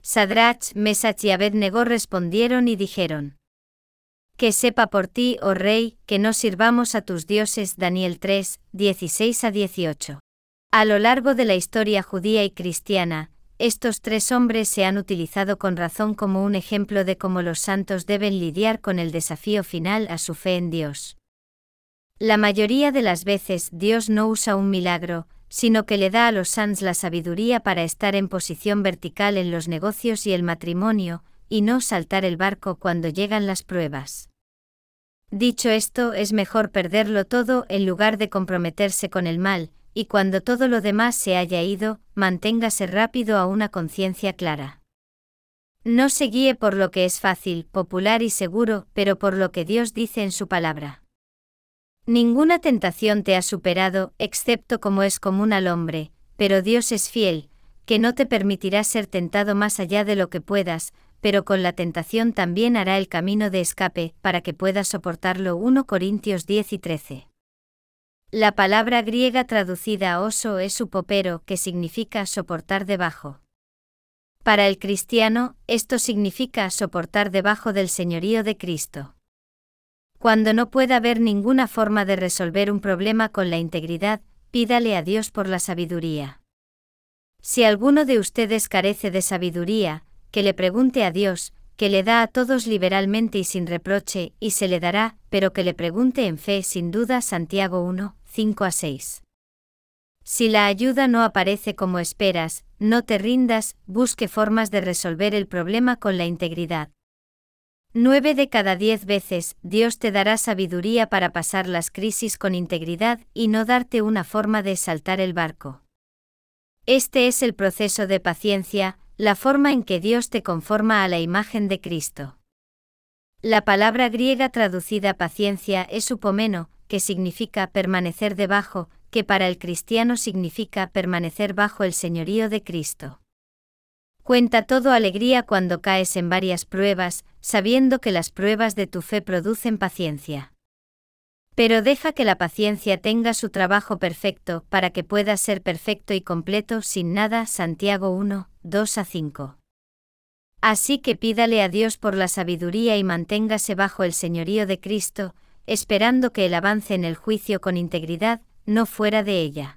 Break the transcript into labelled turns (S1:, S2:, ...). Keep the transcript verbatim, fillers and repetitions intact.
S1: Sadrach, Mesach y Abed-Negó respondieron y dijeron: Que sepa por ti, oh rey, que no sirvamos a tus dioses. Daniel tres, dieciséis a dieciocho. A lo largo de la historia judía y cristiana, estos tres hombres se han utilizado con razón como un ejemplo de cómo los santos deben lidiar con el desafío final a su fe en Dios. La mayoría de las veces Dios no usa un milagro, sino que le da a los sants la sabiduría para estar en posición vertical en los negocios y el matrimonio, y no saltar el barco cuando llegan las pruebas. Dicho esto, es mejor perderlo todo en lugar de comprometerse con el mal, y cuando todo lo demás se haya ido, manténgase rápido a una conciencia clara. No se guíe por lo que es fácil, popular y seguro, pero por lo que Dios dice en su palabra. Ninguna tentación te ha superado, excepto como es común al hombre, pero Dios es fiel, que no te permitirá ser tentado más allá de lo que puedas, pero con la tentación también hará el camino de escape, para que puedas soportarlo. Primera Corintios diez y trece. La palabra griega traducida a oso es upopero, que significa soportar debajo. Para el cristiano, esto significa soportar debajo del señorío de Cristo. Cuando no pueda haber ninguna forma de resolver un problema con la integridad, pídale a Dios por la sabiduría. Si alguno de ustedes carece de sabiduría, que le pregunte a Dios, que le da a todos liberalmente y sin reproche, y se le dará, pero que le pregunte en fe sin duda. Santiago uno, cinco a seis. Si la ayuda no aparece como esperas, no te rindas, busque formas de resolver el problema con la integridad. Nueve de cada diez veces, Dios te dará sabiduría para pasar las crisis con integridad y no darte una forma de saltar el barco. Este es el proceso de paciencia, la forma en que Dios te conforma a la imagen de Cristo. La palabra griega traducida paciencia es upomeno, que significa permanecer debajo, que para el cristiano significa permanecer bajo el señorío de Cristo. Cuenta todo alegría cuando caes en varias pruebas, sabiendo que las pruebas de tu fe producen paciencia. Pero deja que la paciencia tenga su trabajo perfecto para que puedas ser perfecto y completo sin nada. Santiago uno, dos a cinco. Así que pídale a Dios por la sabiduría y manténgase bajo el señorío de Cristo, esperando que Él avance en el juicio con integridad, no fuera de ella.